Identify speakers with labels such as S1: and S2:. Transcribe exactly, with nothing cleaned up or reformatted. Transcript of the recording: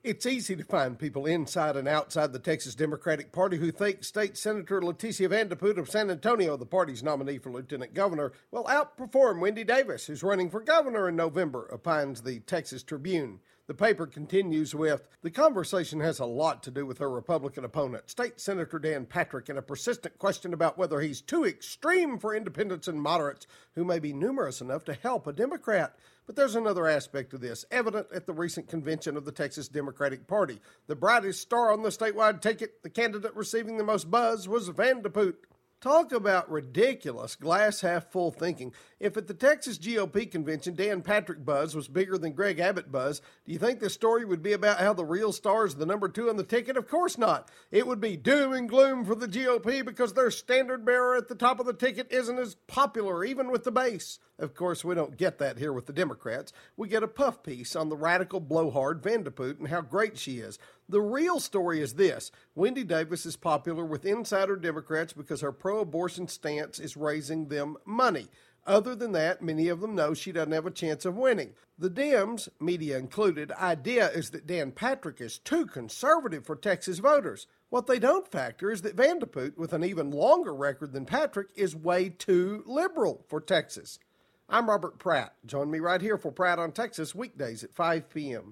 S1: It's easy to find people inside and outside the Texas Democratic Party who think State Senator Leticia Vandeputte of San Antonio, the party's nominee for lieutenant governor, will outperform Wendy Davis, who's running for governor in November, opines the Texas Tribune. The paper continues with, the conversation has a lot to do with her Republican opponent, State Senator Dan Patrick, and a persistent question about whether he's too extreme for independents and moderates who may be numerous enough to help a Democrat. But there's another aspect of this, evident at the recent convention of the Texas Democratic Party. The brightest star on the statewide ticket, the candidate receiving the most buzz, was Vandeputte. Talk about ridiculous glass-half-full thinking. If at the Texas G O P convention Dan Patrick buzz was bigger than Greg Abbott buzz, do you think this story would be about how the real star is the number two on the ticket? Of course not. It would be doom and gloom for the G O P because their standard bearer at the top of the ticket isn't as popular, even with the base. Of course, we don't get that here with the Democrats. We get a puff piece on the radical blowhard Vandeputte and how great she is. The real story is this. Wendy Davis is popular with insider Democrats because her pro-abortion stance is raising them money. Other than that, many of them know she doesn't have a chance of winning. The Dems, media included, idea is that Dan Patrick is too conservative for Texas voters. What they don't factor is that Vandeputte, with an even longer record than Patrick, is way too liberal for Texas. I'm Robert Pratt. Join me right here for Pratt on Texas weekdays at five p.m.